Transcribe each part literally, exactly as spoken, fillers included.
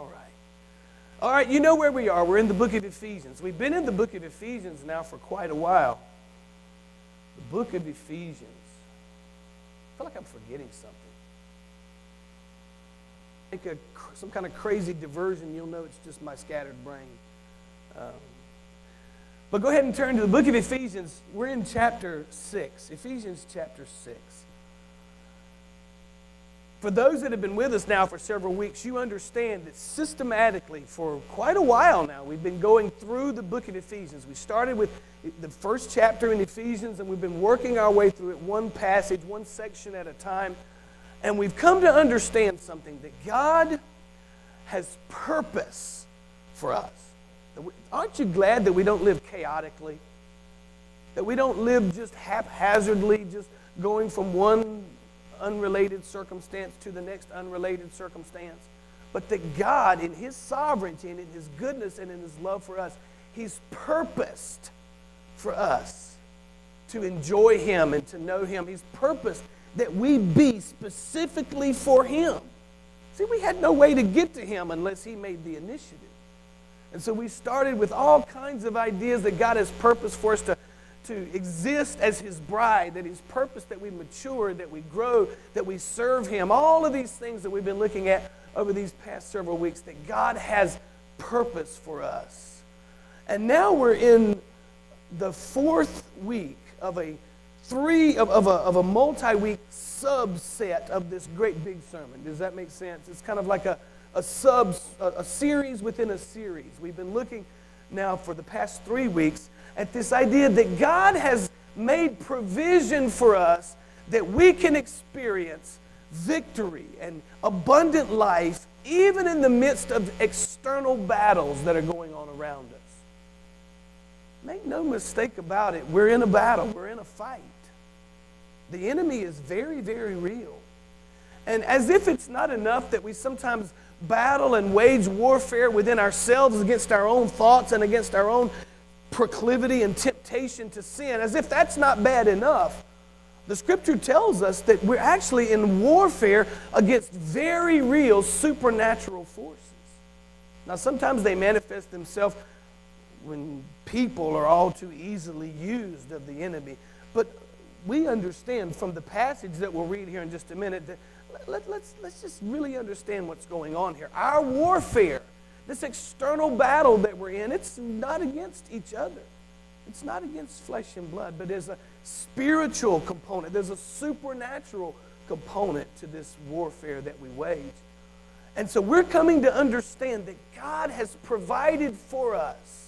All right. All right, you know where we are. We're in the book of Ephesians. We've been in the book of Ephesians now for quite a while. The book of Ephesians. I feel like I'm forgetting something. Make a, some kind of crazy diversion. You'll know it's just my scattered brain. Um, but go ahead and turn to the book of Ephesians. We're in chapter six. Ephesians chapter six. For those that have been with us now for several weeks, you understand that systematically for quite a while now, we've been going through the book of Ephesians. We started with the first chapter in Ephesians, and we've been working our way through it one passage, one section at a time. And we've come to understand something, that God has purpose for us. Aren't you glad that we don't live chaotically? That we don't live just haphazardly, just going from one unrelated circumstance to the next unrelated circumstance, but that God, in His sovereignty and in His goodness and in His love for us, He's purposed for us to enjoy Him and to know Him. He's purposed that we be specifically for Him. See, we had no way to get to Him unless He made the initiative. And so we started with all kinds of ideas that God has purposed for us to to exist as His bride, that He's purposed that we mature, that we grow, that we serve Him. All of these things that we've been looking at over these past several weeks, that God has purpose for us. And now we're in the fourth week of a three of, of a, of a multi-week subset of this great big sermon. Does that make sense? It's kind of like a, a sub a, a series within a series. We've been looking now for the past three weeks at this idea that God has made provision for us that we can experience victory and abundant life even in the midst of external battles that are going on around us. Make no mistake about it, we're in a battle, we're in a fight. The enemy is very, very real. And as if it's not enough that we sometimes battle and wage warfare within ourselves against our own thoughts and against our own proclivity and temptation to sin, as if that's not bad enough, the Scripture tells us that we're actually in warfare against very real supernatural forces. Now, sometimes they manifest themselves when people are all too easily used of the enemy, but we understand from the passage that we'll read here in just a minute that let, let's, let's just really understand what's going on here. Our warfare, this external battle that we're in, it's not against each other. It's not against flesh and blood, but there's a spiritual component. There's a supernatural component to this warfare that we wage. And so we're coming to understand that God has provided for us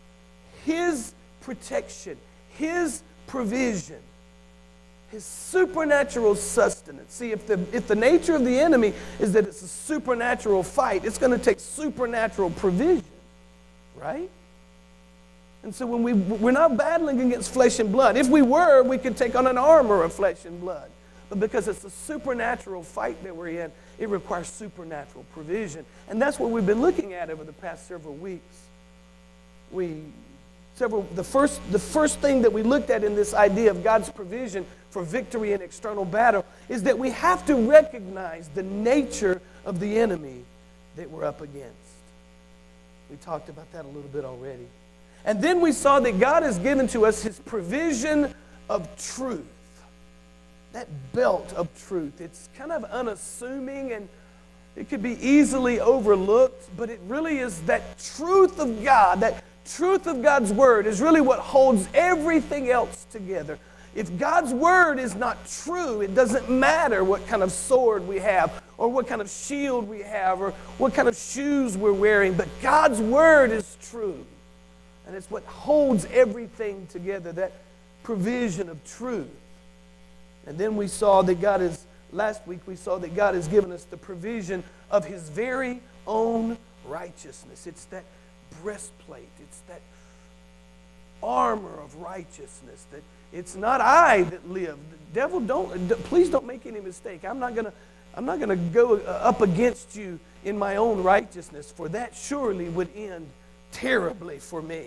His protection, His provision, His supernatural sustenance. See, if the, if the nature of the enemy is that it's a supernatural fight, it's going to take supernatural provision, right? And so when we, we're not battling against flesh and blood. If we were, we could take on an armor of flesh and blood. But because it's a supernatural fight that we're in, it requires supernatural provision. And that's what we've been looking at over the past several weeks. We... Several, the first, the first thing that we looked at in this idea of God's provision for victory in external battle is that we have to recognize the nature of the enemy that we're up against. We talked about that a little bit already. And then we saw that God has given to us His provision of truth. That belt of truth. It's kind of unassuming and it could be easily overlooked, but it really is that truth of God, that truth of God's Word is really what holds everything else together. If God's Word is not true, it doesn't matter what kind of sword we have or what kind of shield we have or what kind of shoes we're wearing, but God's Word is true. And it's what holds everything together, that provision of truth. And then we saw that God is, last week we saw that God has given us the provision of His very own righteousness. It's that breastplate. It's that armor of righteousness. That it's not I that live. The devil, don't please don't make any mistake. I'm not gonna I'm not gonna go up against you in my own righteousness, for that surely would end terribly for me.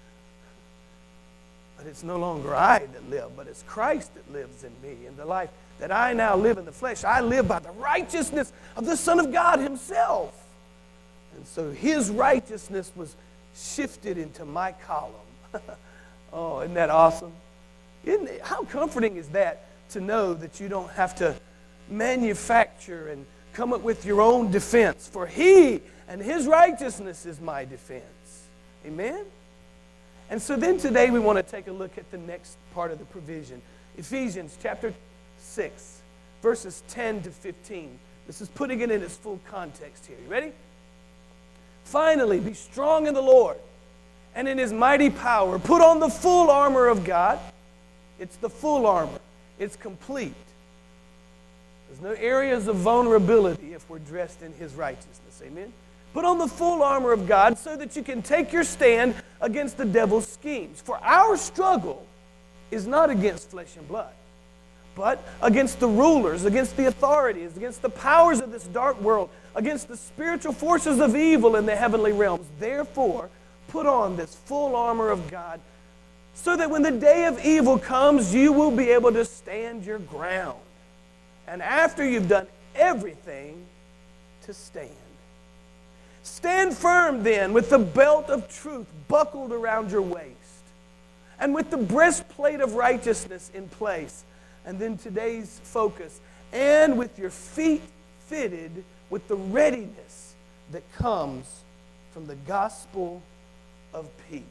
But it's no longer I that live, but it's Christ that lives in me. And the life that I now live in the flesh, I live by the righteousness of the Son of God Himself. And so his righteousness was shifted into my column. Oh, isn't that awesome? Isn't it, how comforting is that to know that you don't have to manufacture and come up with your own defense? For he and his righteousness is my defense. Amen? And so then today we want to take a look at the next part of the provision. Ephesians chapter six, verses ten to fifteen. This is putting it in its full context here. You ready? Finally, be strong in the Lord and in his mighty power. Put on the full armor of God. It's the full armor. It's complete. There's no areas of vulnerability if we're dressed in his righteousness. Amen? Put on the full armor of God so that you can take your stand against the devil's schemes. For our struggle is not against flesh and blood, but against the rulers, against the authorities, against the powers of this dark world, against the spiritual forces of evil in the heavenly realms. Therefore, put on this full armor of God so that when the day of evil comes, you will be able to stand your ground. And after you've done everything, to stand. Stand firm then with the belt of truth buckled around your waist and with the breastplate of righteousness in place. And then today's focus, and with your feet fitted with the readiness that comes from the gospel of peace.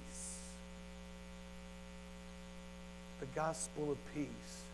The gospel of peace.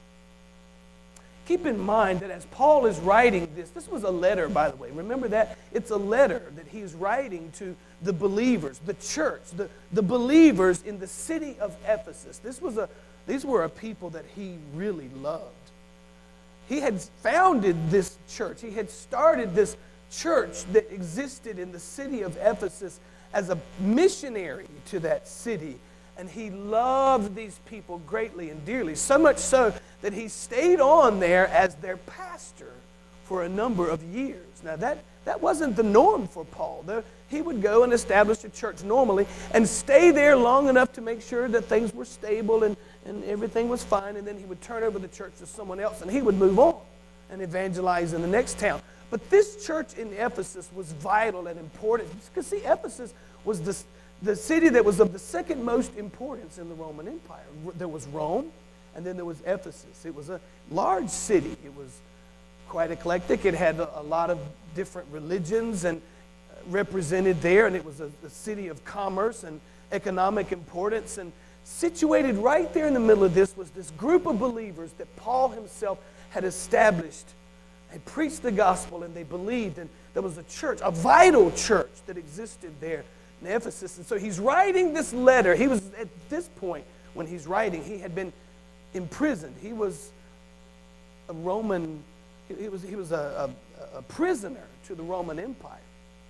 Keep in mind that as Paul is writing this, this was a letter, by the way. Remember that? It's a letter that he's writing to the believers, the church, the, the believers in the city of Ephesus. This was a, these were a people that he really loved. He had founded this church. He had started this church that existed in the city of Ephesus as a missionary to that city. And he loved these people greatly and dearly, so much so that he stayed on there as their pastor for a number of years. Now, that, that wasn't the norm for Paul. The, he would go and establish a church normally and stay there long enough to make sure that things were stable and, and everything was fine, and then he would turn over the church to someone else, and he would move on and evangelize in the next town. But this church in Ephesus was vital and important because, see, Ephesus was the the city that was of the second most importance in the Roman Empire. There was Rome, and then there was Ephesus. It was a large city. It was quite eclectic. It had a, a lot of different religions and uh, represented there, and it was a, a city of commerce and economic importance. And situated right there in the middle of this was this group of believers that Paul himself had established. They preached the gospel, and they believed, and there was a church, a vital church that existed there in Ephesus. And so he's writing this letter. He was, at this point, when he's writing, he had been imprisoned. He was a Roman, he was, he was a, a, a prisoner to the Roman Empire.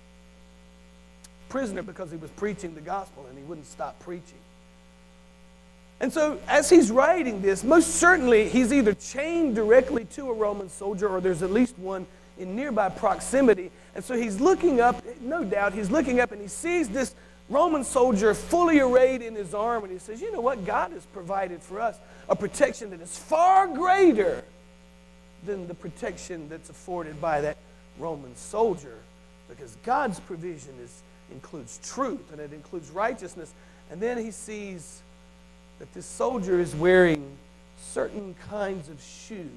Prisoner because he was preaching the gospel and he wouldn't stop preaching. And so as he's writing this, most certainly he's either chained directly to a Roman soldier or there's at least one in nearby proximity. And so he's looking up, no doubt, he's looking up and he sees this Roman soldier fully arrayed in his armor. And he says, you know what? God has provided for us a protection that is far greater than the protection that's afforded by that Roman soldier. Because God's provision is, includes truth and it includes righteousness. And then he sees that this soldier is wearing certain kinds of shoes.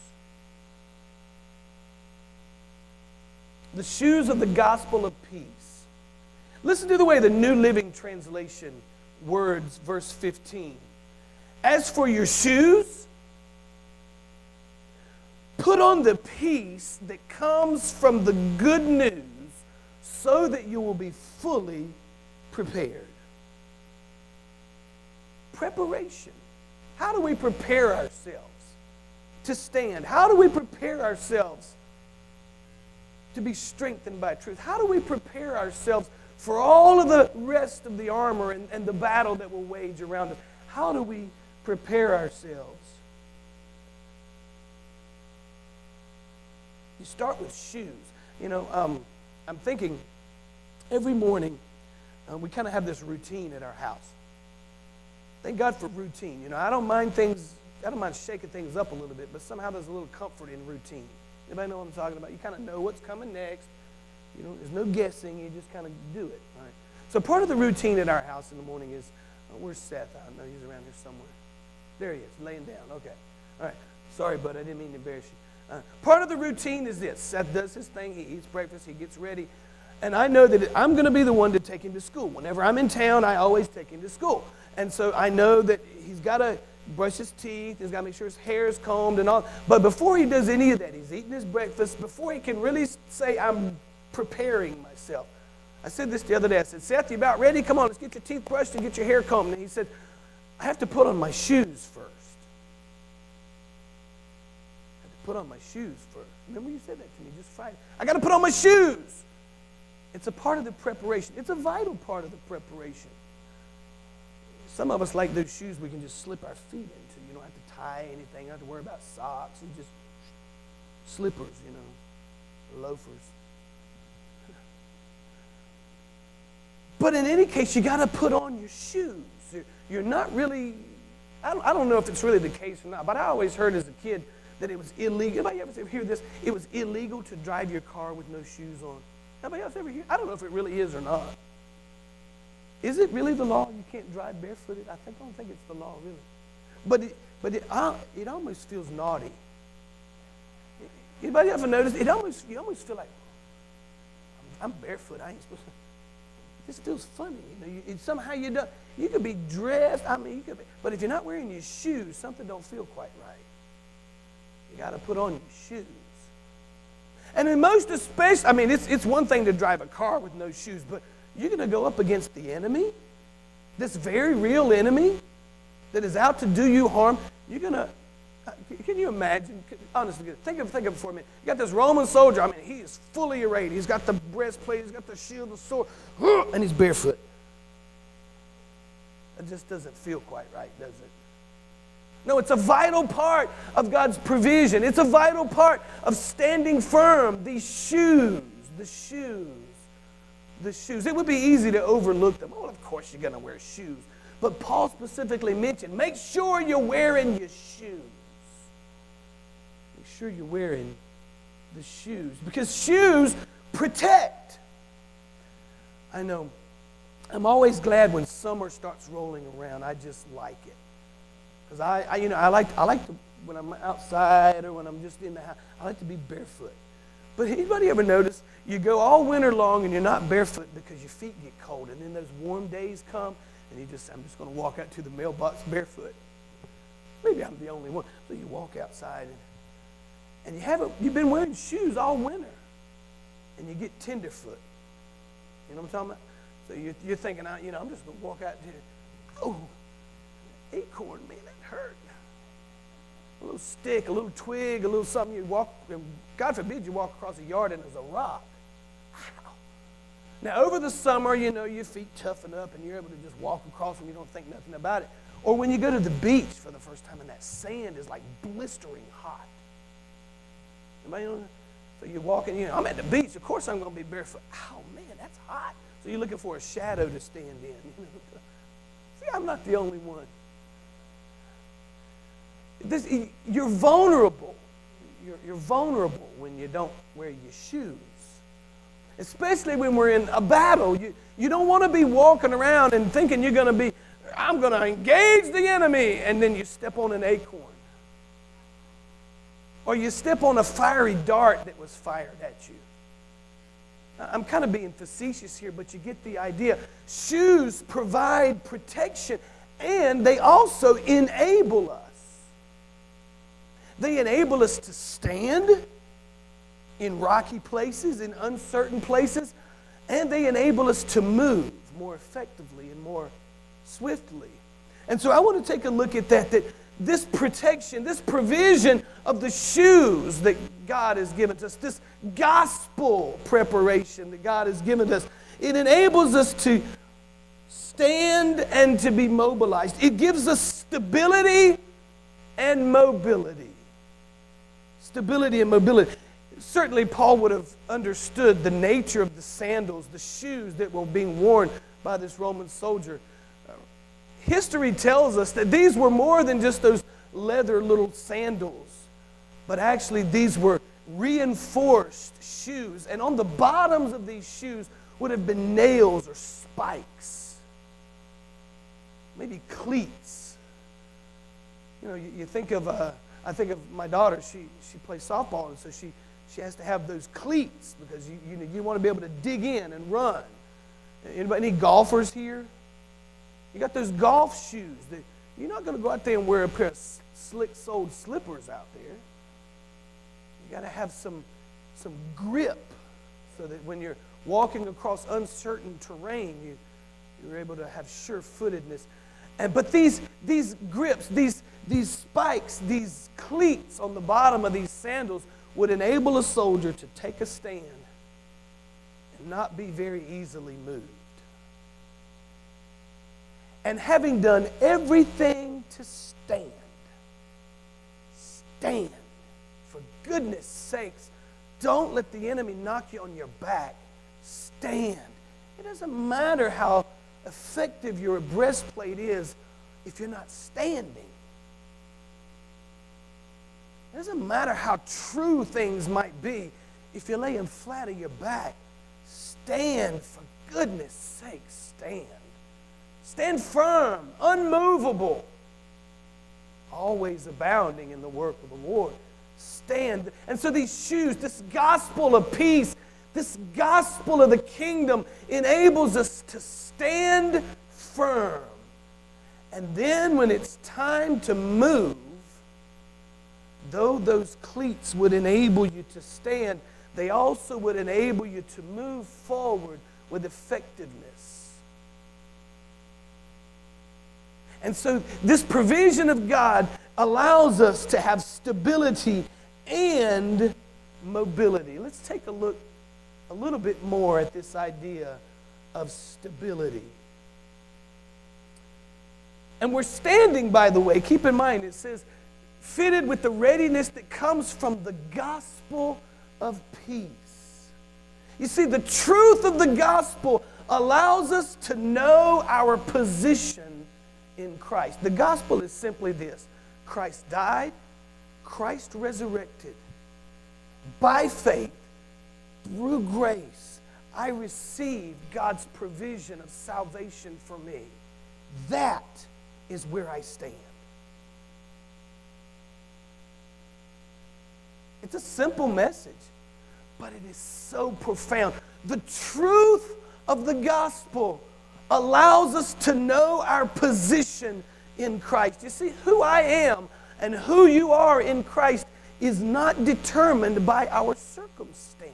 The shoes of the gospel of peace. Listen to the way the New Living Translation words verse fifteen. As for your shoes, put on the peace that comes from the good news so that you will be fully prepared. Preparation. How do we prepare ourselves to stand? How do we prepare ourselves to be strengthened by truth? How do we prepare ourselves for all of the rest of the armor and, and the battle that will wage around us? How do we prepare ourselves? You start with shoes. You know, um, I'm thinking every morning uh, we kind of have this routine at our house. Thank God for routine. You know, I don't mind things, I don't mind shaking things up a little bit, but somehow there's a little comfort in routine. Anybody know what I'm talking about? You kind of know what's coming next. You know, there's no guessing. You just kind of do it. All right. So part of the routine at our house in the morning is, oh, where's Seth? I know he's around here somewhere. There he is, laying down. Okay. All right. Sorry, bud. I didn't mean to embarrass you. Uh, part of the routine is this. Seth does his thing. He eats breakfast. He gets ready. And I know that I'm going to be the one to take him to school. Whenever I'm in town, I always take him to school. And so I know that he's got to brush his teeth. He's got to make sure his hair is combed and all. But before he does any of that, he's eating his breakfast. Before he can really say, I'm preparing myself. I said this the other day. I said, Seth, you about ready? Come on, let's get your teeth brushed and get your hair combed. And he said, I have to put on my shoes first. I have to put on my shoes first. Remember you said that to me just Friday. I got to put on my shoes. It's a part of the preparation. It's a vital part of the preparation. Some of us like those shoes we can just slip our feet into. You don't have to tie anything. You don't have to worry about socks. You just slippers, you know, loafers. But in any case, you got to put on your shoes. You're, you're not really, I don't, I don't know if it's really the case or not, but I always heard as a kid that it was illegal. Anybody ever hear this? It was illegal to drive your car with no shoes on. Anybody else ever hear? I don't know if it really is or not. Is it really the law? You can't drive barefooted? I think I don't think it's the law, really. But it, but it, uh, it almost feels naughty. Anybody ever notice? It almost you almost feel like I'm, I'm barefoot. I ain't supposed to. This feels funny, you know. You, it, somehow you don't. You could be dressed. I mean, you could be. But if you're not wearing your shoes, something don't feel quite right. You got to put on your shoes. And in most especially, I mean, it's, it's one thing to drive a car with no shoes, but you're going to go up against the enemy, this very real enemy that is out to do you harm. You're going to, can you imagine, honestly, think of, think of it for a minute. You got this Roman soldier, I mean, he is fully arrayed. He's got the breastplate, he's got the shield, the sword, and he's barefoot. It just doesn't feel quite right, does it? No, it's a vital part of God's provision. It's a vital part of standing firm. These shoes, the shoes, the shoes. It would be easy to overlook them. Well, of course you're going to wear shoes. But Paul specifically mentioned, make sure you're wearing your shoes. Make sure you're wearing the shoes. Because shoes protect. I know. I'm always glad when summer starts rolling around. I just like it. Because I, I, you know, I like, I like to, when I'm outside or when I'm just in the house, I like to be barefoot. But anybody ever notice you go all winter long and you're not barefoot because your feet get cold, and then those warm days come and you just, I'm just going to walk out to the mailbox barefoot. Maybe I'm the only one. So you walk outside and, and you haven't, you've been wearing shoes all winter, and you get tenderfoot. You know what I'm talking about? So you're, you're thinking, you know, I'm just going to walk out there. Oh, acorn, man, that hurt. A little stick, a little twig, a little something. You walk, God forbid you walk across a yard and there's a rock. Ow. Now, over the summer, you know, your feet toughen up and you're able to just walk across them. You don't think nothing about it. Or when you go to the beach for the first time and that sand is like blistering hot. Anybody know that? So you're walking, you know, I'm at the beach. Of course I'm going to be barefoot. Oh, man, that's hot. So you're looking for a shadow to stand in. You know? See, I'm not the only one. This, you're vulnerable. You're, you're vulnerable when you don't wear your shoes. Especially when we're in a battle. You, you don't want to be walking around and thinking you're going to be, I'm going to engage the enemy, and then you step on an acorn. Or you step on a fiery dart that was fired at you. I'm kind of being facetious here, but you get the idea. Shoes provide protection, and they also enable us. They enable us to stand in rocky places, in uncertain places, and they enable us to move more effectively and more swiftly. And so I want to take a look at that, that this protection, this provision of the shoes that God has given us, this gospel preparation that God has given us, it enables us to stand and to be mobilized. It gives us stability and mobility. Stability and mobility. Certainly Paul would have understood the nature of the sandals, the shoes that were being worn by this Roman soldier. History tells us that these were more than just those leather little sandals, but actually these were reinforced shoes. And on the bottoms of these shoes would have been nails or spikes, maybe cleats. You know, you, you think of, uh, I think of my daughter, she, she plays softball, and so she, she has to have those cleats because you, you, you want to be able to dig in and run. Anybody, any golfers here? You got those golf shoes. That you're not going to go out there and wear a pair of slick-soled slippers out there. You got to have some, some grip so that when you're walking across uncertain terrain, you, you're able to have sure-footedness. And, but these, these grips, these, these spikes, these cleats on the bottom of these sandals would enable a soldier to take a stand and not be very easily moved. And having done everything to stand, stand. For goodness sakes, don't let the enemy knock you on your back. Stand. It doesn't matter how effective your breastplate is if you're not standing. It doesn't matter how true things might be if you're laying flat on your back. Stand, for goodness sake, stand. Stand firm, unmovable, always abounding in the work of the Lord. Stand. And so these shoes, this gospel of peace, this gospel of the kingdom enables us to stand firm. And then when it's time to move, though those cleats would enable you to stand, they also would enable you to move forward with effectiveness. And so this provision of God allows us to have stability and mobility. Let's take a look a little bit more at this idea of stability. And we're standing, by the way, keep in mind, it says, fitted with the readiness that comes from the gospel of peace. You see, the truth of the gospel allows us to know our position in Christ. The gospel is simply this: Christ died, Christ resurrected. By faith, through grace, I received God's provision of salvation for me. That is where I stand. It's a simple message, but it is so profound. The truth of the gospel allows us to know our position in Christ. You see, who I am and who you are in Christ is not determined by our circumstances.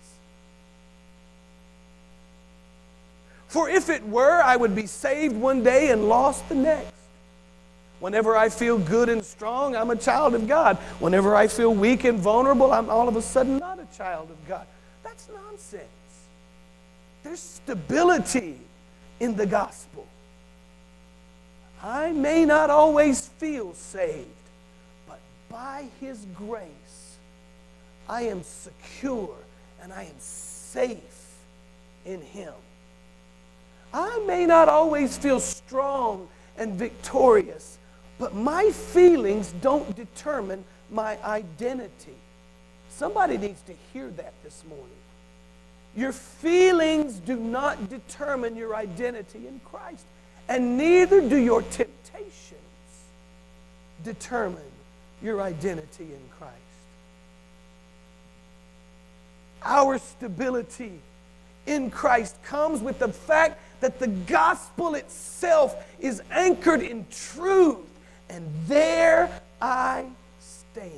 For if it were, I would be saved one day and lost the next. Whenever I feel good and strong, I'm a child of God. Whenever I feel weak and vulnerable, I'm all of a sudden not a child of God. That's nonsense. There's stability in the gospel. I may not always feel saved, but by His grace, I am secure and I am safe in Him. I may not always feel strong and victorious, but my feelings don't determine my identity. Somebody needs to hear that this morning. Your feelings do not determine your identity in Christ, and neither do your temptations determine your identity in Christ. Our stability in Christ comes with the fact that the gospel itself is anchored in truth, and there I stand.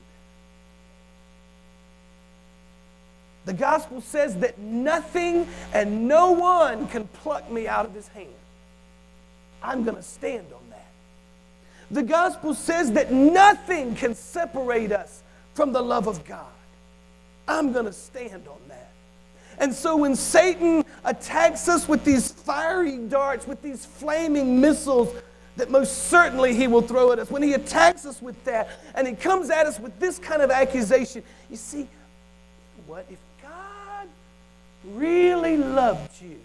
The gospel says that nothing and no one can pluck me out of His hand. I'm going to stand on that. The gospel says that nothing can separate us from the love of God. I'm going to stand on that. And so when Satan attacks us with these fiery darts, with these flaming missiles that most certainly he will throw at us, when he attacks us with that and he comes at us with this kind of accusation, you see, what if God really loved you?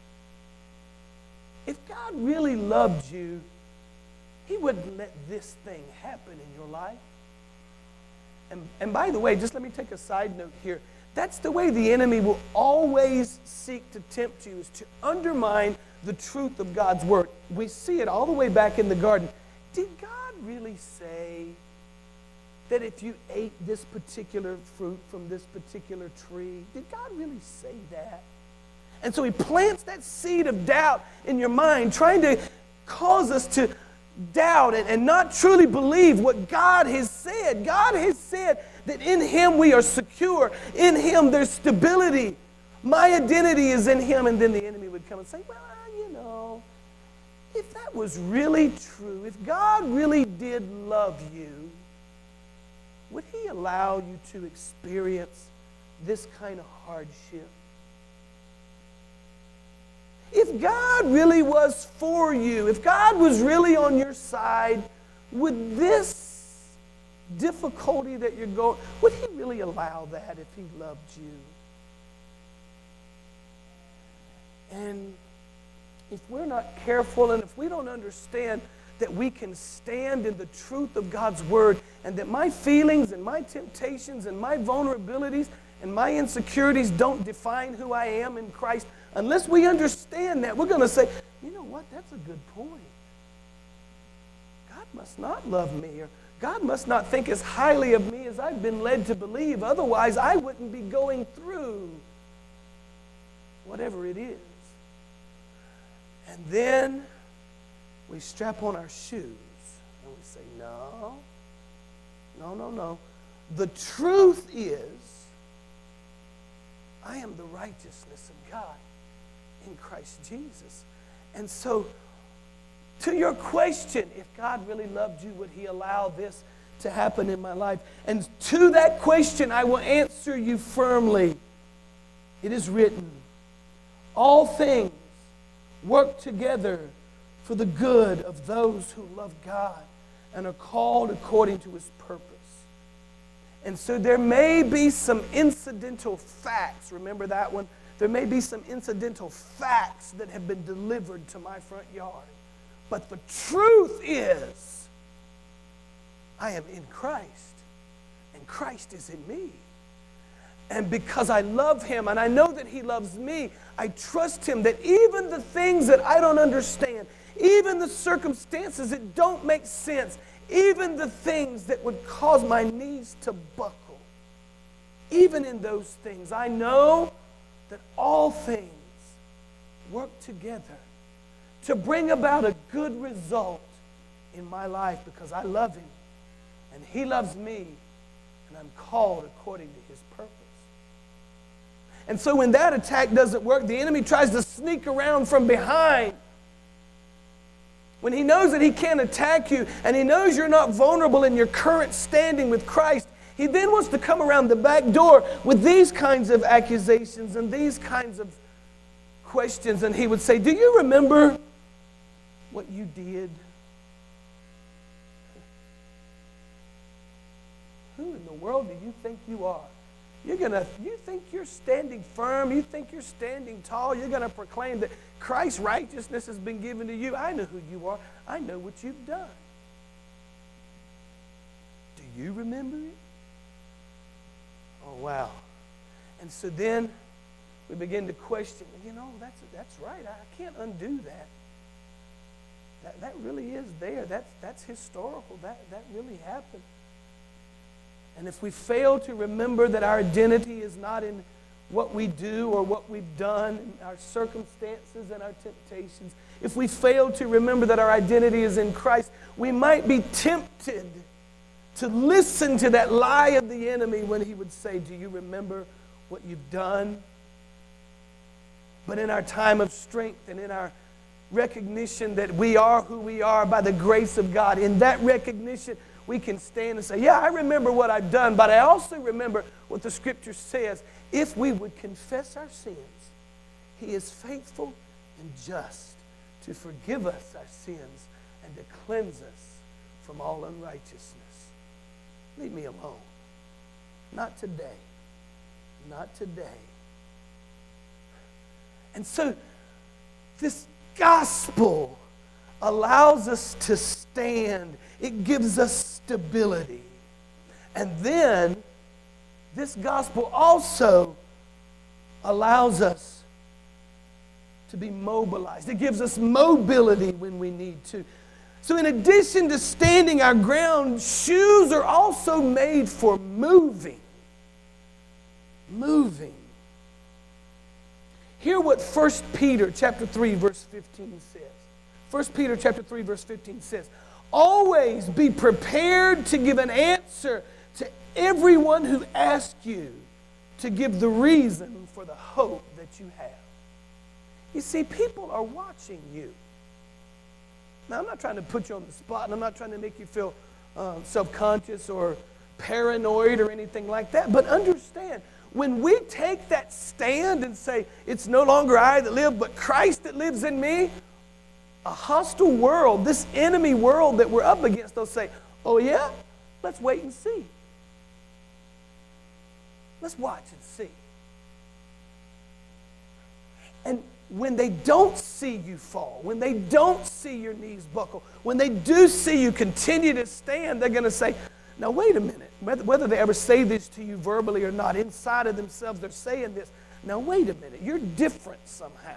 If God really loved you, He wouldn't let this thing happen in your life. And, and by the way, just let me take a side note here. That's the way the enemy will always seek to tempt you, is to undermine the truth of God's word. We see it all the way back in the garden. Did God really say that if you ate this particular fruit from this particular tree, did God really say that? And so he plants that seed of doubt in your mind, trying to cause us to doubt and, and not truly believe what God has said. God has said that in him we are secure. In him there's stability. My identity is in him. And then the enemy would come and say, well, you know, if that was really true, if God really did love you, would he allow you to experience this kind of hardship? If God really was for you, if God was really on your side, would this difficulty that you're going, would he really allow that if he loved you? And if we're not careful and if we don't understand that we can stand in the truth of God's word and that my feelings and my temptations and my vulnerabilities and my insecurities don't define who I am in Christ, unless we understand that, we're going to say, you know what, that's a good point. God must not love me, or God must not think as highly of me as I've been led to believe. Otherwise, I wouldn't be going through whatever it is. And then we strap on our shoes and we say, no, no, no, no. The truth is, I am the righteousness of God in Christ Jesus. And so, to your question, if God really loved you, would he allow this to happen in my life? And to that question, I will answer you firmly. It is written, all things work together for the good of those who love God and are called according to his purpose. And so there may be some incidental facts. Remember that one? There may be some incidental facts that have been delivered to my front yard. But the truth is, I am in Christ, and Christ is in me. And because I love him, and I know that he loves me, I trust him that even the things that I don't understand, even the circumstances that don't make sense, even the things that would cause my knees to buckle, even in those things, I know that all things work together to bring about a good result in my life because I love him and he loves me and I'm called according to his purpose. And so when that attack doesn't work, the enemy tries to sneak around from behind. When he knows that he can't attack you and he knows you're not vulnerable in your current standing with Christ, he then wants to come around the back door with these kinds of accusations and these kinds of questions. And he would say, do you remember what you did? Who in the world do you think you are? You're gonna, you think you're standing firm, you think you're standing tall, you're going to proclaim that Christ's righteousness has been given to you. I know who you are. I know what you've done. Do you remember it? Oh, wow. And so then we begin to question, you know, that's, that's right. I can't undo that. That, that really is there. That's, that's historical. That, that really happened. And if we fail to remember that our identity is not in what we do or what we've done, in our circumstances and our temptations, if we fail to remember that our identity is in Christ, we might be tempted to listen to that lie of the enemy when he would say, do you remember what you've done? But in our time of strength and in our recognition that we are who we are by the grace of God, in that recognition, we can stand and say, yeah, I remember what I've done, but I also remember what the Scripture says. If we would confess our sins, he is faithful and just to forgive us our sins and to cleanse us from all unrighteousness. Leave me alone. Not today. Not today. And so this gospel allows us to stand. It gives us stability. And then this gospel also allows us to be mobilized. It gives us mobility when we need to. So in addition to standing our ground, shoes are also made for moving. Moving. Hear what First Peter chapter three, verse fifteen says. First Peter chapter three, verse fifteen says, always be prepared to give an answer to everyone who asks you to give the reason for the hope that you have. You see, people are watching you. Now, I'm not trying to put you on the spot, and I'm not trying to make you feel uh, self-conscious or paranoid or anything like that, but understand, when we take that stand and say, it's no longer I that live, but Christ that lives in me, a hostile world, this enemy world that we're up against, they'll say, oh yeah? Let's wait and see. Let's watch and see. And when they don't see you fall, when they don't see your knees buckle, when they do see you continue to stand, they're going to say, now wait a minute. Whether, whether they ever say this to you verbally or not, inside of themselves they're saying this. Now wait a minute. You're different somehow.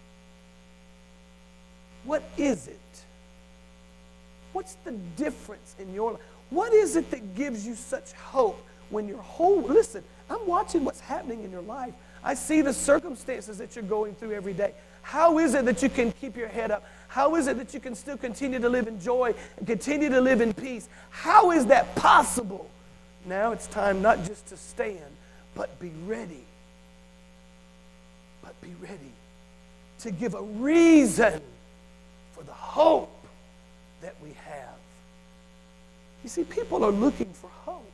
What is it? What's the difference in your life? What is it that gives you such hope when your whole, listen, I'm watching what's happening in your life. I see the circumstances that you're going through every day. How is it that you can keep your head up? How is it that you can still continue to live in joy and continue to live in peace? How is that possible? Now it's time not just to stand, but be ready. But be ready to give a reason for the hope that we have. You see, people are looking for hope.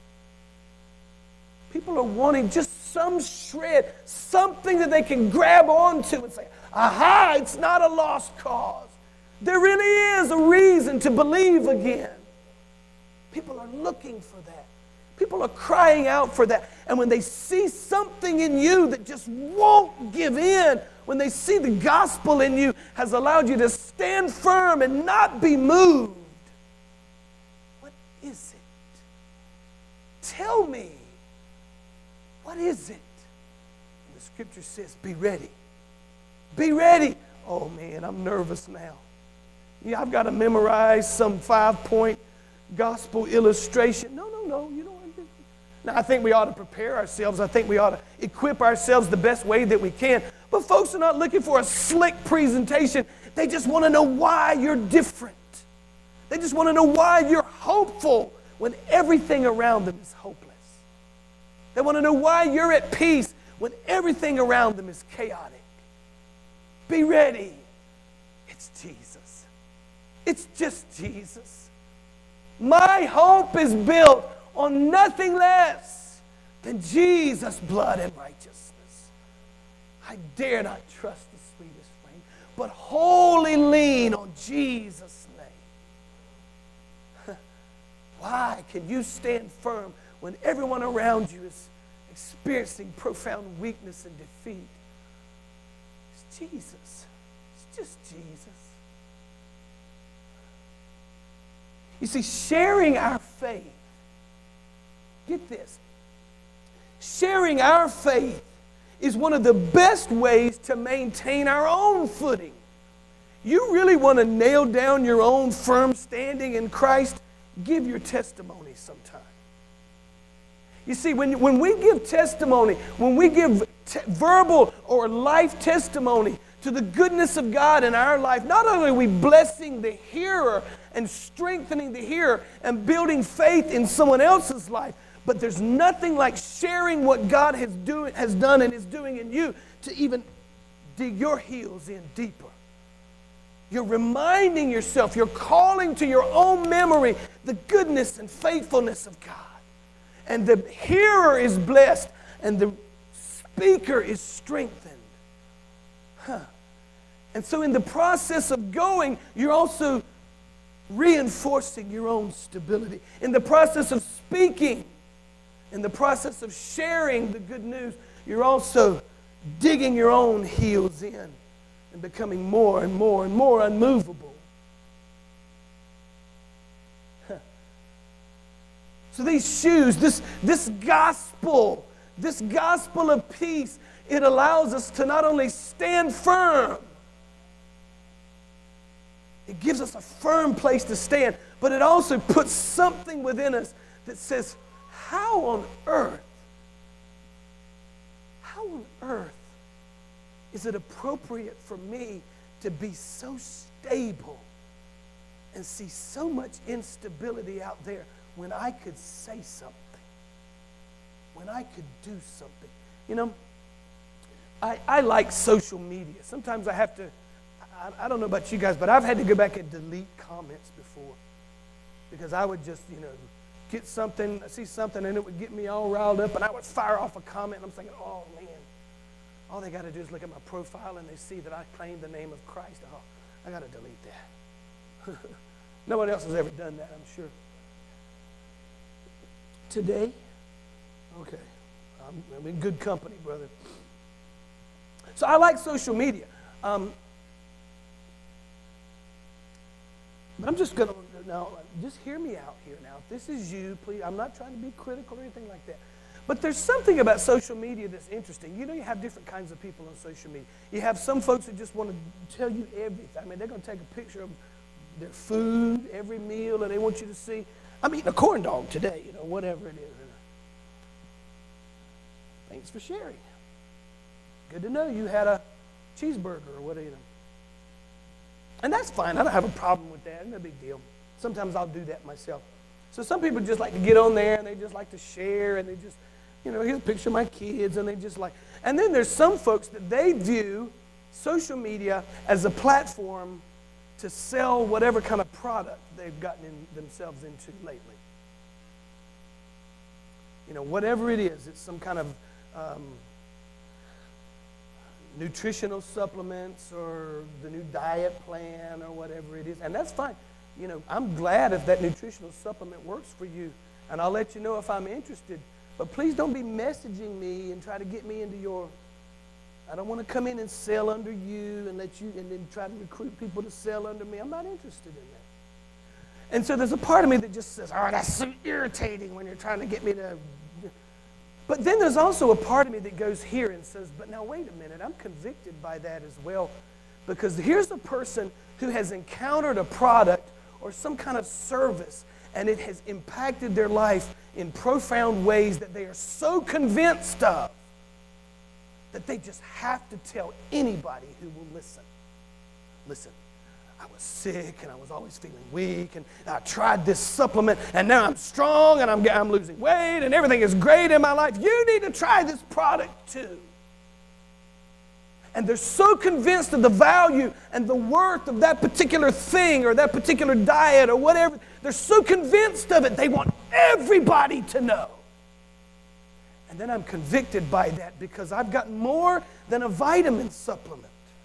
People are wanting just some shred, something that they can grab onto and say, aha, it's not a lost cause. There really is a reason to believe again. People are looking for that. People are crying out for that. And when they see something in you that just won't give in, when they see the gospel in you has allowed you to stand firm and not be moved, what is it? Tell me. What is it? And the scripture says, be ready. Be ready. Oh man, I'm nervous now. Yeah, I've got to memorize some five-point gospel illustration. No, no, no. You don't want to do that. Now, I think we ought to prepare ourselves. I think we ought to equip ourselves the best way that we can. But folks are not looking for a slick presentation. They just want to know why you're different. They just want to know why you're hopeful when everything around them is hopeless. They want to know why you're at peace when everything around them is chaotic. Be ready. It's Jesus. It's just Jesus. My hope is built on nothing less than Jesus' blood and righteousness. I dare not trust the sweetest frame, but wholly lean on Jesus' name. Why can you stand firm when everyone around you is experiencing profound weakness and defeat? It's Jesus. It's just Jesus. You see, sharing our faith, get this, sharing our faith is one of the best ways to maintain our own footing. You really want to nail down your own firm standing in Christ? Give your testimony sometime. You see, when, when we give testimony, when we give te- verbal or life testimony to the goodness of God in our life, not only are we blessing the hearer and strengthening the hearer and building faith in someone else's life, but there's nothing like sharing what God has, do, has done and is doing in you to even dig your heels in deeper. You're reminding yourself, you're calling to your own memory the goodness and faithfulness of God. And the hearer is blessed, and the speaker is strengthened. Huh. And so in the process of going, you're also reinforcing your own stability. In the process of speaking, in the process of sharing the good news, you're also digging your own heels in and becoming more and more and more unmovable. So these shoes, this, this gospel, this gospel of peace, it allows us to not only stand firm, it gives us a firm place to stand, but it also puts something within us that says, how on earth, how on earth is it appropriate for me to be so stable and see so much instability out there when I could say something, when I could do something? You know, I, I like social media. Sometimes I have to, I, I don't know about you guys, but I've had to go back and delete comments before because I would just, you know, get something, see something, and it would get me all riled up, and I would fire off a comment, and I'm thinking, oh, man, all they got to do is look at my profile, and they see that I claim the name of Christ. Oh, I got to delete that. No one else has ever done that, I'm sure. Today? Okay. I'm, I'm in good company, brother. So I like social media. Um, but I'm just going to, now, just hear me out here now. If this is you, please, I'm not trying to be critical or anything like that. But there's something about social media that's interesting. You know, you have different kinds of people on social media. You have some folks who just want to tell you everything. I mean, they're going to take a picture of their food, every meal, and they want you to see, I'm eating a corn dog today, you know, whatever it is. Thanks for sharing. Good to know you had a cheeseburger or whatever. You know. And that's fine. I don't have a problem with that. No big deal. Sometimes I'll do that myself. So some people just like to get on there and they just like to share and they just, you know, here's a picture of my kids and they just like. And then there's some folks that they view social media as a platform to sell whatever kind of product they've gotten in themselves into lately. You know, whatever it is, it's some kind of um, nutritional supplements or the new diet plan or whatever it is. And that's fine. You know, I'm glad if that nutritional supplement works for you, and I'll let you know if I'm interested. But please don't be messaging me and try to get me into your, I don't want to come in and sell under you and let you, and then try to recruit people to sell under me. I'm not interested in that. And so there's a part of me that just says, oh, that's so irritating when you're trying to get me to. But then there's also a part of me that goes here and says, but now wait a minute, I'm convicted by that as well. Because here's a person who has encountered a product or some kind of service, and it has impacted their life in profound ways that they are so convinced of that they just have to tell anybody who will listen. Listen, I was sick and I was always feeling weak and I tried this supplement and now I'm strong and I'm, I'm losing weight and everything is great in my life. You need to try this product too. And they're so convinced of the value and the worth of that particular thing or that particular diet or whatever. They're so convinced of it, they want everybody to know. And then I'm convicted by that because I've got more than a vitamin supplement.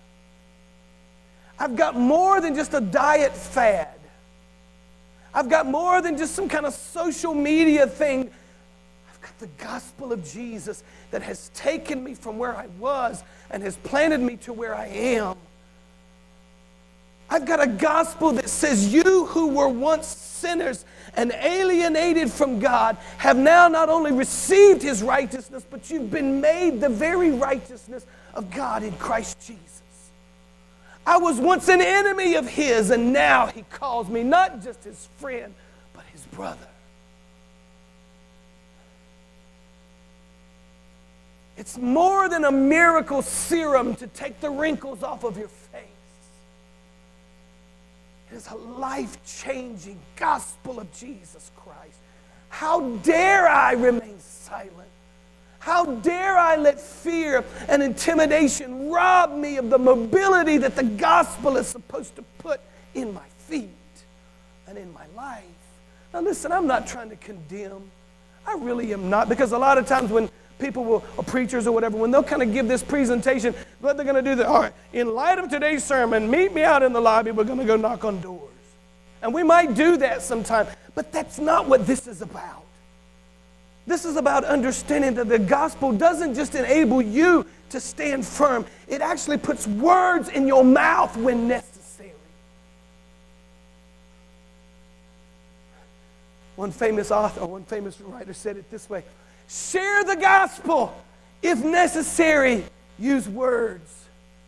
I've got more than just a diet fad. I've got more than just some kind of social media thing. I've got the gospel of Jesus that has taken me from where I was and has planted me to where I am. I've got a gospel that says you who were once sinners and alienated from God have now not only received his righteousness, but you've been made the very righteousness of God in Christ Jesus. I was once an enemy of his, and now he calls me not just his friend, but his brother. It's more than a miracle serum to take the wrinkles off of your face. It is a life-changing gospel of Jesus Christ. How dare I remain silent? How dare I let fear and intimidation rob me of the mobility that the gospel is supposed to put in my feet and in my life? Now listen, I'm not trying to condemn. I really am not, because a lot of times when people will, or preachers or whatever, when they'll kind of give this presentation, what they're going to do, that, all right, in light of today's sermon, meet me out in the lobby, we're going to go knock on doors. And we might do that sometime, but that's not what this is about. This is about understanding that the gospel doesn't just enable you to stand firm. It actually puts words in your mouth when necessary. One famous author, one famous writer said it this way: share the gospel. If necessary, use words.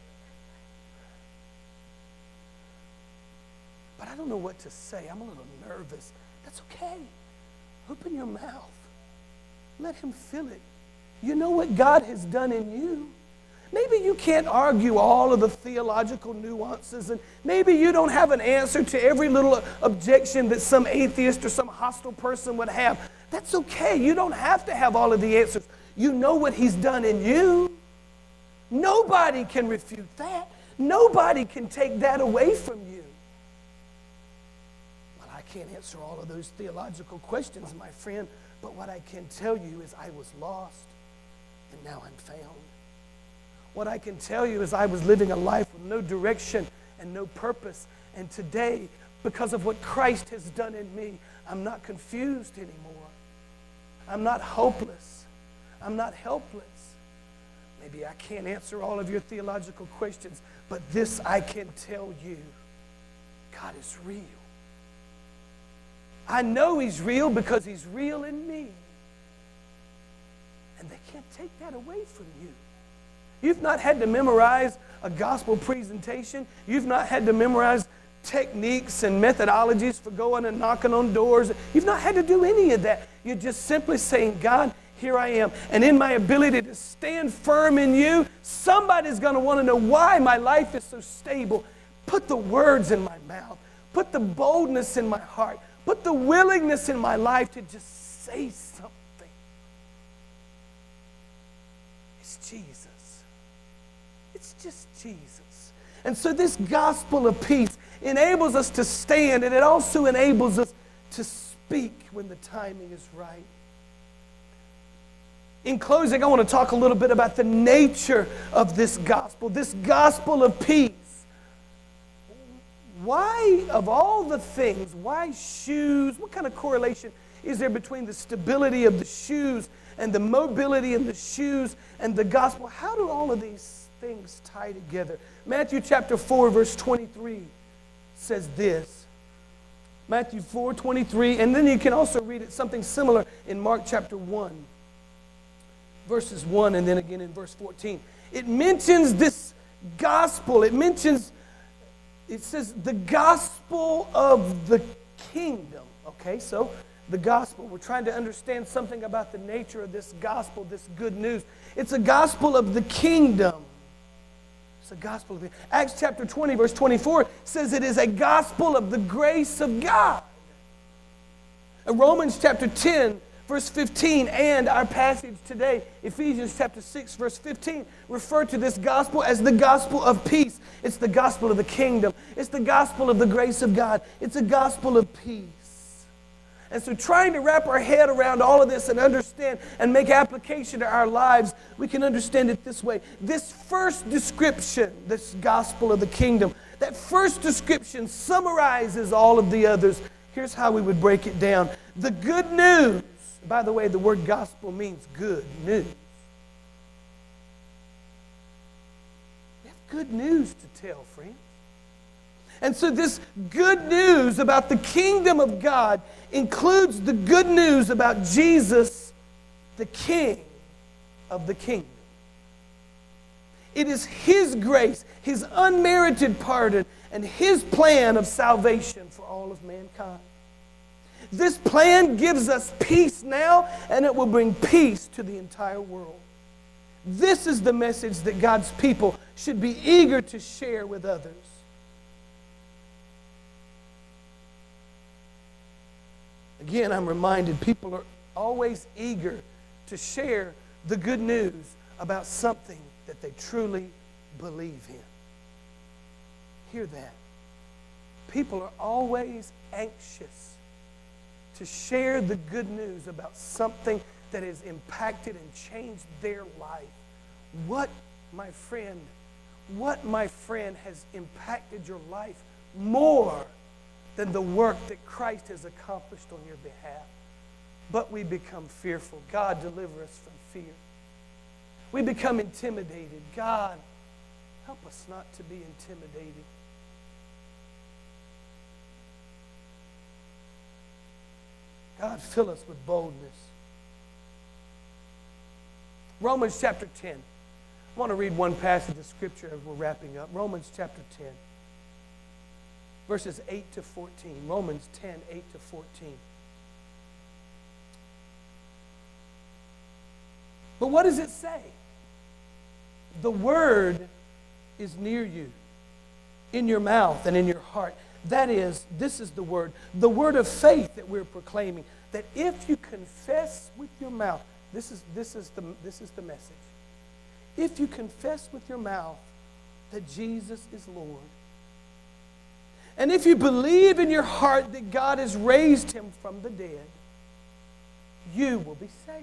But I don't know what to say. I'm a little nervous. That's okay. Open your mouth. Let him fill it. You know what God has done in you. Maybe you can't argue all of the theological nuances, and maybe you don't have an answer to every little objection that some atheist or some hostile person would have. That's okay. You don't have to have all of the answers. You know what he's done in you. Nobody can refute that. Nobody can take that away from you. Well, I can't answer all of those theological questions, my friend, but what I can tell you is I was lost, and now I'm found. What I can tell you is I was living a life with no direction and no purpose. And today, because of what Christ has done in me, I'm not confused anymore. I'm not hopeless. I'm not helpless. Maybe I can't answer all of your theological questions, but this I can tell you: God is real. I know he's real because he's real in me. And they can't take that away from you. You've not had to memorize a gospel presentation. You've not had to memorize techniques and methodologies for going and knocking on doors. You've not had to do any of that. You're just simply saying, God, here I am. And in my ability to stand firm in you, somebody's going to want to know why my life is so stable. Put the words in my mouth. Put the boldness in my heart. Put the willingness in my life to just say something. It's Jesus. It's just Jesus. And so this gospel of peace enables us to stand, and it also enables us to speak when the timing is right. In closing, I want to talk a little bit about the nature of this gospel, this gospel of peace. Why, of all the things, why shoes? What kind of correlation is there between the stability of the shoes and the mobility in the shoes and the gospel? How do all of these things tie together? Matthew chapter four, verse twenty-three says this. Matthew four, twenty-three, and then you can also read it something similar in Mark chapter one, verses one, and then again in verse fourteen. It mentions this gospel. It mentions, it says the gospel of the kingdom. Okay, so the gospel. We're trying to understand something about the nature of this gospel, this good news. It's a gospel of the kingdom. It's a gospel of the Acts chapter twenty, verse twenty-four says it is a gospel of the grace of God. And Romans chapter ten, verse fifteen, and our passage today, Ephesians chapter six, verse fifteen, refer to this gospel as the gospel of peace. It's the gospel of the kingdom. It's the gospel of the grace of God. It's a gospel of peace. And so trying to wrap our head around all of this and understand and make application to our lives, we can understand it this way. This first description, this gospel of the kingdom, that first description summarizes all of the others. Here's how we would break it down. The good news. By the way, the word gospel means good news. We have good news to tell, friends. And so this good news about the kingdom of God includes the good news about Jesus, the King of the kingdom. It is His grace, His unmerited pardon, and His plan of salvation for all of mankind. This plan gives us peace now, and it will bring peace to the entire world. This is the message that God's people should be eager to share with others. Again, I'm reminded people are always eager to share the good news about something that they truly believe in. Hear that. People are always anxious to share the good news about something that has impacted and changed their life. What, my friend, what, my friend, has impacted your life more than the work that Christ has accomplished on your behalf? But we become fearful. God, deliver us from fear. We become intimidated. God, help us not to be intimidated. God, fill us with boldness. Romans chapter ten. I want to read one passage of Scripture as we're wrapping up. Romans chapter ten, verses eight to fourteen. Romans ten, eight to fourteen. But what does it say? The word is near you, in your mouth and in your heart. That is, this is the word, the word of faith that we're proclaiming, that if you confess with your mouth, this is, this is, the, this is the message. If you confess with your mouth that Jesus is Lord, and if you believe in your heart that God has raised him from the dead, you will be saved.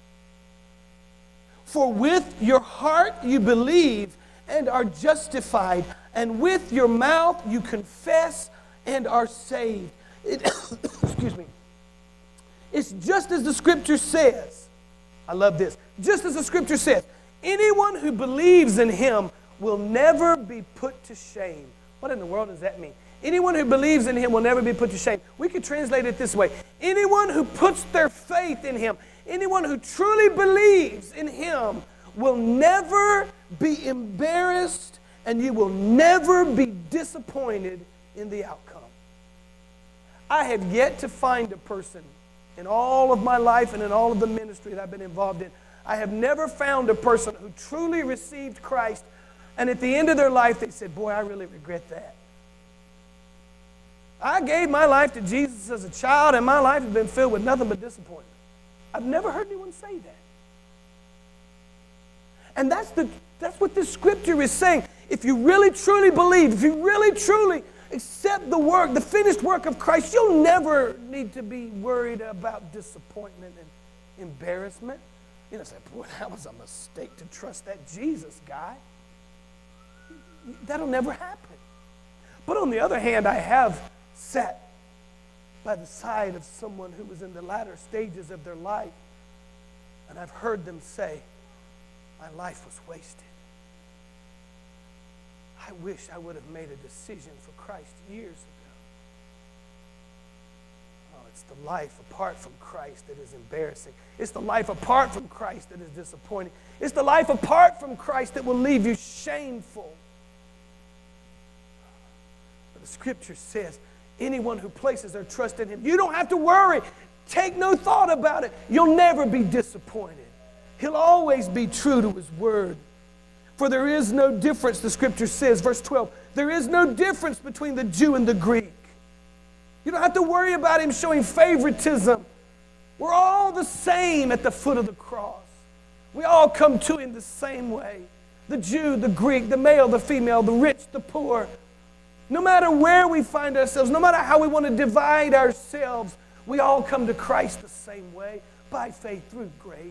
For with your heart you believe and are justified, and with your mouth you confess and are saved. It, excuse me. It's just as the Scripture says. I love this. Just as the Scripture says, anyone who believes in him will never be put to shame. What in the world does that mean? Anyone who believes in him will never be put to shame. We could translate it this way. Anyone who puts their faith in him, anyone who truly believes in him will never be embarrassed, and you will never be disappointed in the outcome. I have yet to find a person in all of my life and in all of the ministry that I've been involved in, I have never found a person who truly received Christ, and at the end of their life they said, boy, I really regret that. I gave my life to Jesus as a child, and my life has been filled with nothing but disappointment. I've never heard anyone say that. And that's, the, that's what this Scripture is saying. If you really, truly believe, if you really, truly accept the work, the finished work of Christ, you'll never need to be worried about disappointment and embarrassment. You know, say, boy, that was a mistake to trust that Jesus guy. That'll never happen. But on the other hand, I have sat by the side of someone who was in the latter stages of their life, and I've heard them say, my life was wasted. I wish I would have made a decision for Christ years ago. Oh, it's the life apart from Christ that is embarrassing. It's the life apart from Christ that is disappointing. It's the life apart from Christ that will leave you shameful. But the Scripture says, anyone who places their trust in him, you don't have to worry. Take no thought about it. You'll never be disappointed. He'll always be true to his word. For there is no difference, the Scripture says, verse twelve, there is no difference between the Jew and the Greek. You don't have to worry about him showing favoritism. We're all the same at the foot of the cross. We all come to him the same way. The Jew, the Greek, the male, the female, the rich, the poor. No matter where we find ourselves, no matter how we want to divide ourselves, we all come to Christ the same way, by faith through grace.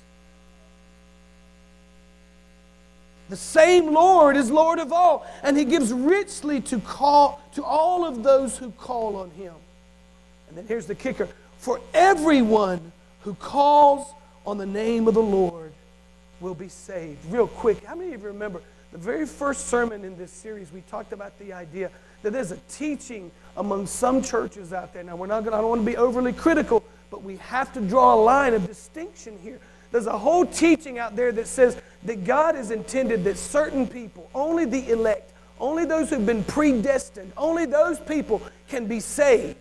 The same Lord is Lord of all, and he gives richly to call to all of those who call on him. And then here's the kicker. For everyone who calls on the name of the Lord will be saved. Real quick, how many of you remember the very first sermon in this series, we talked about the idea that there's a teaching among some churches out there. Now, we're not gonna, I don't want to be overly critical, but we have to draw a line of distinction here. There's a whole teaching out there that says that God has intended that certain people, only the elect, only those who've been predestined, only those people can be saved.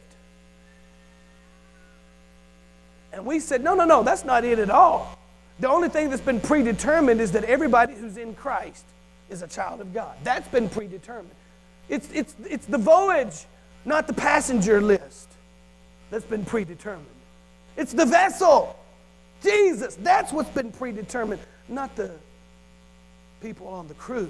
And we said, no, no, no, that's not it at all. The only thing that's been predetermined is that everybody who's in Christ is a child of God. That's been predetermined. It's, it's, it's the voyage, not the passenger list, that's been predetermined. It's the vessel, Jesus. That's what's been predetermined, not the people on the cruise.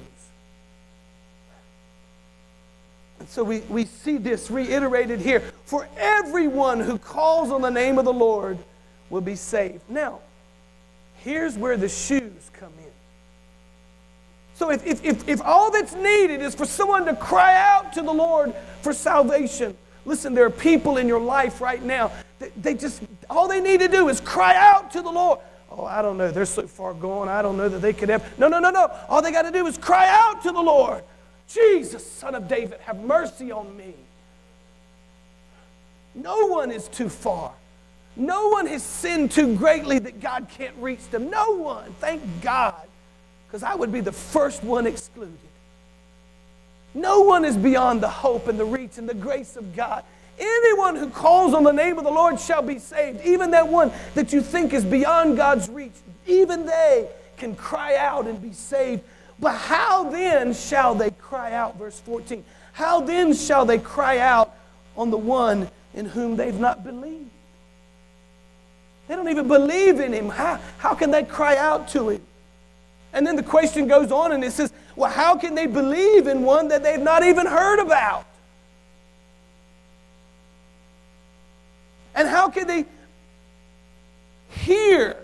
And so we, we see this reiterated here. For everyone who calls on the name of the Lord will be saved. Now, here's where the shoes come in. So if, if, if, if all that's needed is for someone to cry out to the Lord for salvation, listen, there are people in your life right now that they just, all they need to do is cry out to the Lord. Oh, I don't know, they're so far gone, I don't know that they could ever. No, no, no, no. All they got to do is cry out to the Lord. Jesus, Son of David, have mercy on me. No one is too far. No one has sinned too greatly that God can't reach them. No one. Thank God. Because I would be the first one excluded. No one is beyond the hope and the reach and the grace of God. Anyone who calls on the name of the Lord shall be saved. Even that one that you think is beyond God's reach, even they can cry out and be saved. But how then shall they cry out? Verse fourteen. How then shall they cry out on the one in whom they've not believed? They don't even believe in Him. How, how can they cry out to Him? And then the question goes on and it says, well, how can they believe in one that they've not even heard about? And how can they hear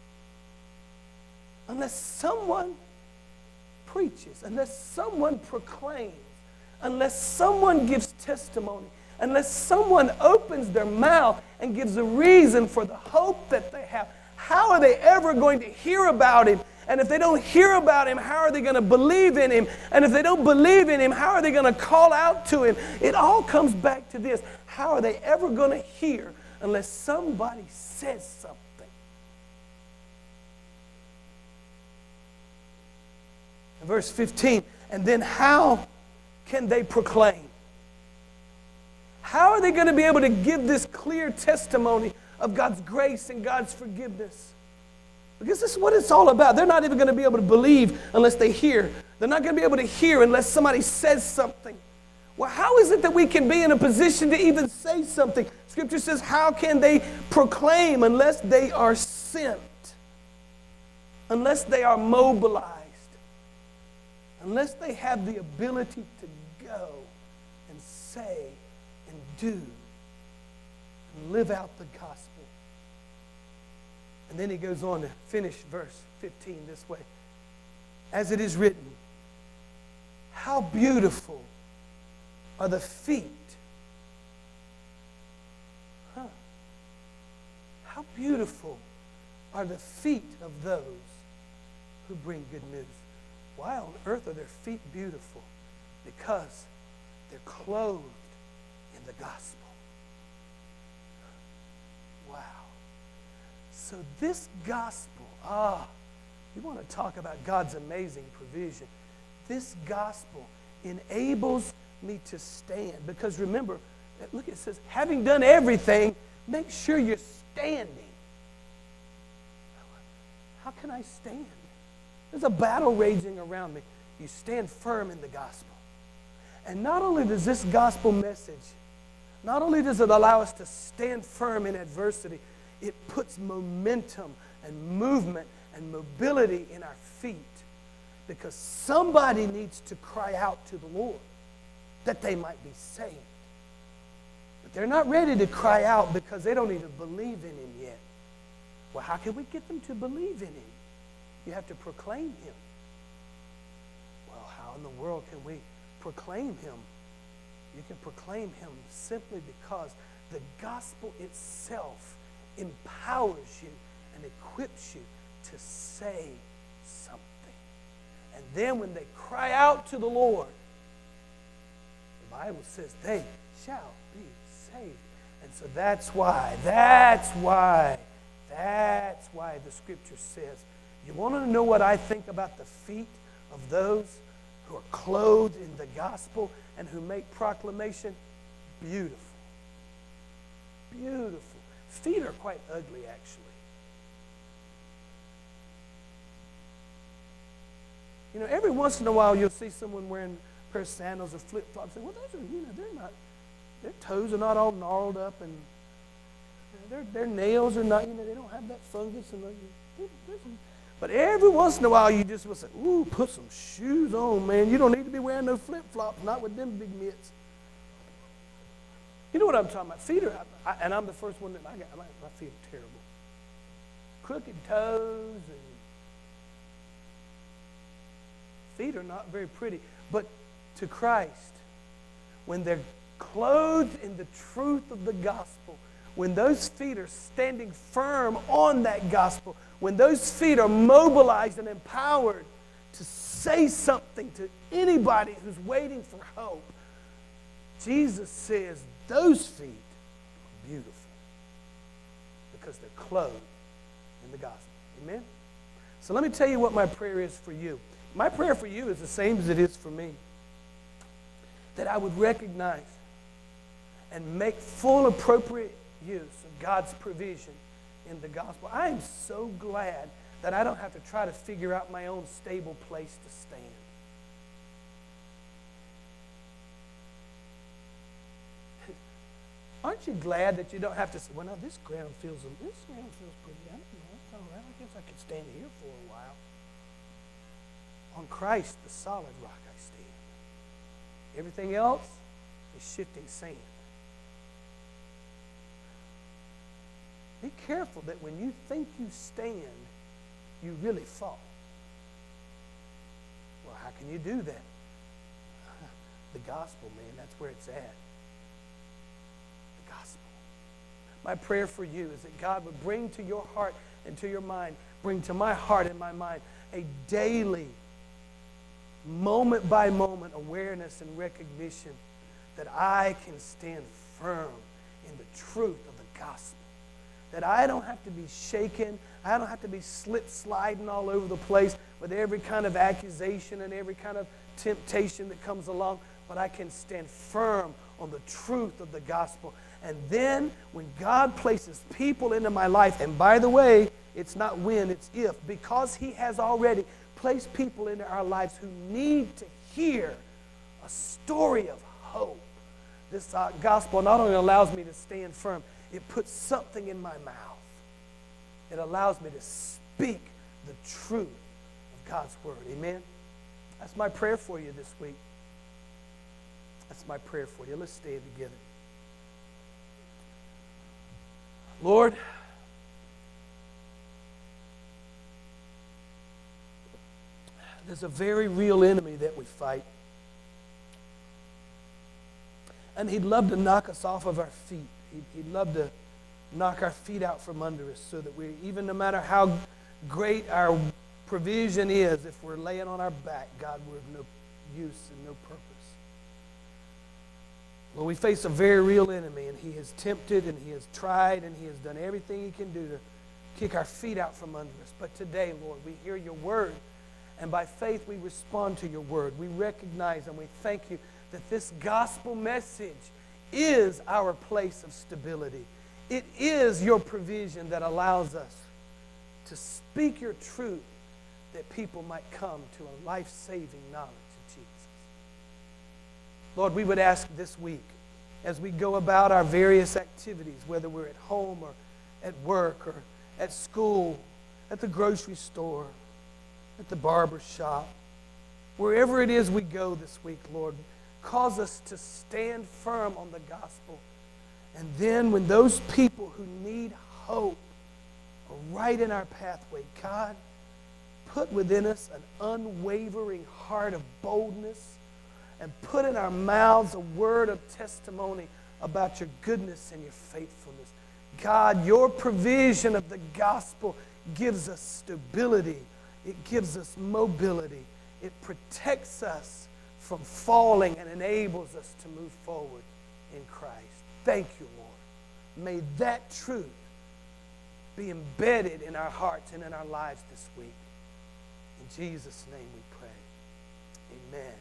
unless someone preaches, unless someone proclaims, unless someone gives testimony, unless someone opens their mouth and gives a reason for the hope that they have? How are they ever going to hear about Him? And if they don't hear about Him, how are they going to believe in Him? And if they don't believe in Him, how are they going to call out to Him? It all comes back to this. How are they ever going to hear unless somebody says something? In verse fifteen, and then how can they proclaim? How are they going to be able to give this clear testimony of God's grace and God's forgiveness? Because this is what it's all about. They're not even going to be able to believe unless they hear. They're not going to be able to hear unless somebody says something. Well, how is it that we can be in a position to even say something? Scripture says, how can they proclaim unless they are sent? Unless they are mobilized? Unless they have the ability to go and say and do and live out the gospel. And then he goes on to finish verse fifteen this way. As it is written, how beautiful are the feet. Huh. How beautiful are the feet of those who bring good news. Why on earth are their feet beautiful? Because they're clothed in the gospel. Wow. So this gospel, ah, you want to talk about God's amazing provision. This gospel enables me to stand. Because remember, look, it says, having done everything, make sure you're standing. How can I stand? There's a battle raging around me. You stand firm in the gospel. And not only does this gospel message, not only does it allow us to stand firm in adversity, it puts momentum and movement and mobility in our feet. Because somebody needs to cry out to the Lord that they might be saved. But they're not ready to cry out because they don't even believe in Him yet. Well, how can we get them to believe in Him? You have to proclaim Him. Well, how in the world can we proclaim Him? You can proclaim Him simply because the gospel itself empowers you and equips you to say something. And then when they cry out to the Lord, the Bible says they shall be saved. And so that's why, that's why, that's why the Scripture says, you want to know what I think about the feet of those who are clothed in the gospel and who make proclamation? Beautiful. Beautiful. Feet are quite ugly, actually. You know, every once in a while you'll see someone wearing a pair of sandals or flip-flops. And, well, those are, you know, they're not, their toes are not all gnarled up and you know, their, their nails are not, you know, they don't have that fungus. And they're, they're, but every once in a while you just will say, ooh, put some shoes on, man. You don't need to be wearing no flip-flops, not with them big mitts. You know what I'm talking about? Feet are, I, and I'm the first one that I got, my, my feet are terrible. Crooked toes and feet are not very pretty. But to Christ, when they're clothed in the truth of the gospel, when those feet are standing firm on that gospel, when those feet are mobilized and empowered to say something to anybody who's waiting for hope, Jesus says those feet are beautiful. because they're clothed in the gospel. Amen? So let me tell you what my prayer is for you. My prayer for you is the same as it is for me. That I would recognize and make full appropriate use of God's provision in the gospel. I am so glad that I don't have to try to figure out my own stable place to stand. Aren't you glad that you don't have to say, well, now this ground feels, this ground feels pretty, I don't know, it's all right. I guess I could stand here for a while. On Christ, the solid rock I stand. Everything else is shifting sand. Be careful that when you think you stand, you really fall. Well, how can you do that? The gospel, man, that's where it's at. The gospel. My prayer for you is that God would bring to your heart and to your mind, bring to my heart and my mind a daily, moment by moment awareness and recognition that I can stand firm in the truth of the gospel. That I don't have to be shaken. I don't have to be slip sliding all over the place with every kind of accusation and every kind of temptation that comes along. But I can stand firm on the truth of the gospel. And then when God places people into my life, and by the way, it's not when, it's if, because He has already placed people into our lives who need to hear a story of hope. This uh, gospel not only allows me to stand firm, it puts something in my mouth. It allows me to speak the truth of God's word. Amen? That's my prayer for you this week. That's my prayer for you. Let's stand together. Lord, there's a very real enemy that we fight. And he'd love to knock us off of our feet. He'd, he'd love to knock our feet out from under us so that we, even no matter how great our provision is, if we're laying on our back, God, we're of no use and no purpose. Well, we face a very real enemy, and he has tempted, and he has tried, and he has done everything he can do to kick our feet out from under us. But today, Lord, we hear your word, and by faith we respond to your word. We recognize and we thank you that this gospel message is our place of stability. It is your provision that allows us to speak your truth that people might come to a life-saving knowledge of Jesus. Lord, we would ask this week, as we go about our various activities, whether we're at home or at work or at school, at the grocery store, at the barber shop, wherever it is we go this week, Lord, cause us to stand firm on the gospel. And then when those people who need hope are right in our pathway, God, put within us an unwavering heart of boldness, and put in our mouths a word of testimony about your goodness and your faithfulness. God, your provision of the gospel gives us stability. It gives us mobility. It protects us from falling and enables us to move forward in Christ. Thank you, Lord. May that truth be embedded in our hearts and in our lives this week. In Jesus' name we pray. Amen.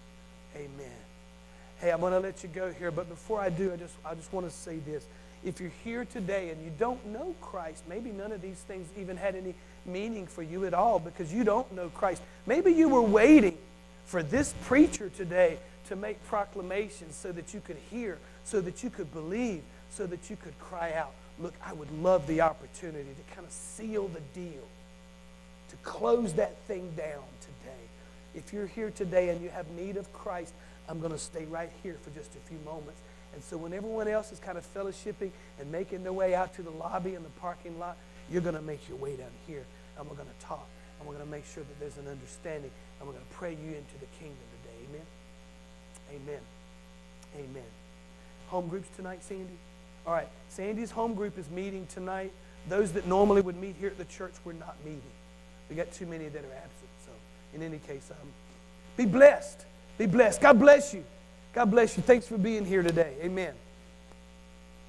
Amen. Hey, I'm going to let you go here, but before I do, I just, I just want to say this. If you're here today and you don't know Christ, maybe none of these things even had any meaning for you at all because you don't know Christ. Maybe you were waiting for this preacher today to make proclamations so that you could hear, so that you could believe, so that you could cry out. Look, I would love the opportunity to kind of seal the deal, to close that thing down today. If you're here today and you have need of Christ, I'm going to stay right here for just a few moments. And so when everyone else is kind of fellowshipping and making their way out to the lobby and the parking lot, you're going to make your way down here, and we're going to talk, and we're going to make sure that there's an understanding, and we're going to pray you into the kingdom today. Amen? Amen. Amen. Home groups tonight, Sandy? All right. Sandy's home group is meeting tonight. Those that normally would meet here at the church, we're not meeting. We got too many that are absent. So in any case, um, be blessed. Be blessed. God bless you. God bless you. Thanks for being here today. Amen.